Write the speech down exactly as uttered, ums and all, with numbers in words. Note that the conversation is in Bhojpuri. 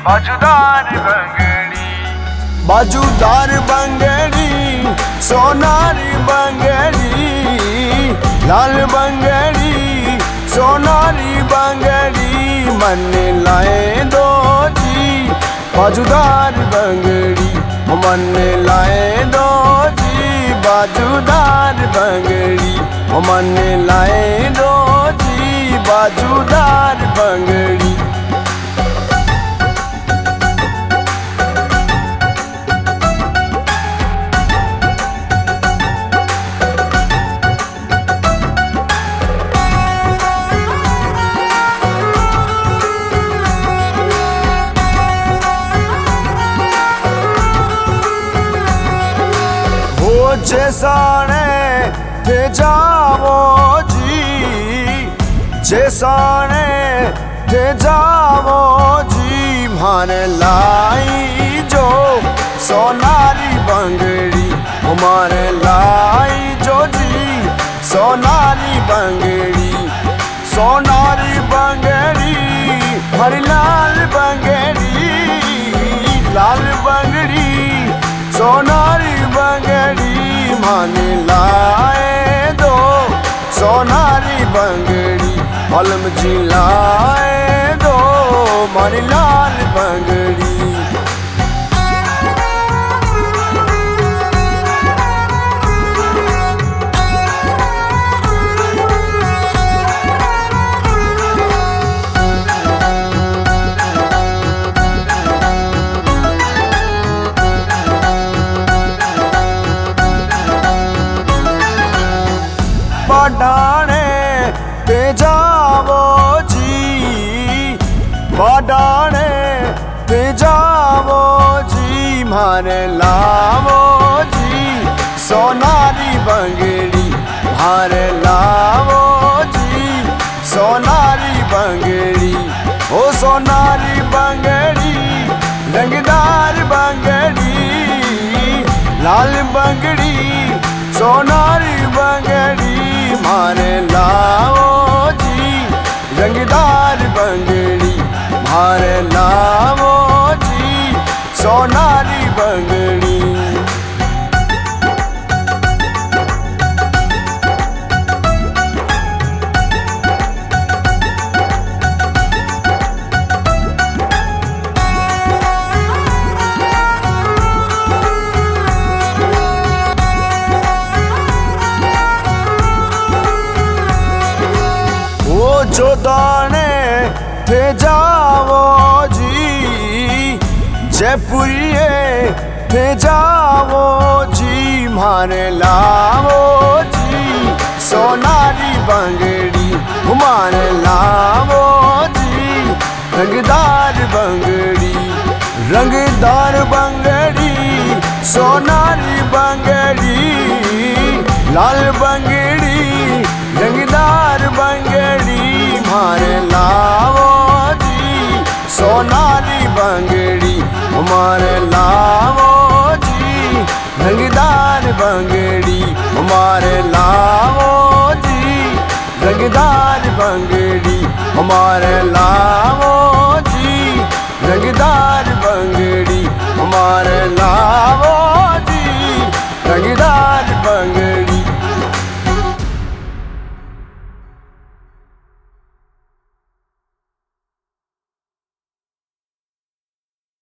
बाजूदार बंगड़ी बाजूदार बंगड़ी सोनारी बंगड़ी लाल बंगड़ी सोनारी बंगड़ी मन लाए दो जी बाजूदार बंगड़ी मन लाए दो जी बाजूदार बंगड़ी मन लाए दो जी बाजूदार बंगड़ी जैसाने थे जावो जी जैसाने थे जावो जी माने लाई जो सोनारी बंगड़ी हमारे लाई जो जी सोनारी बंगड़ी सोनारी बंगड़ी हरी लाल बंगड़ी लाल बंगड़ी सोनारी बंगड़ी माने लाए दो सोनारी बंगड़ी अलम जी लाए दो माने लाल बंगड़ी बाडाने ते जावो जी बाडाने ते जावो जी मारे लावो जी सोनारी बंगड़ी मारे लावो जी सोनारी बंगड़ी ओ सोनारी बंगड़ी रंगदार बंगड़ी लाल बंगड़ी सोनारी बंगड़ी मारे लाओ जी रंगदार बंगड़ी मारे लाओ जी सोनारी बंगड़ी जो दाने थे जावो जी जयपुरिये थे जावो जी मारे लावो जी सोनारी बंगड़ी मारे लावो जी रंगदार बंगड़ी रंगदार बंगड़ी सोनारी बंगड़ी लाल बंगड़ी रंगदार बंगड़ी मारे लावो जी सोनारी बंगड़ी मारे लावो जी रंगदार बंगड़ी मारे लावो जी रंगदार बंगड़ी मारे ला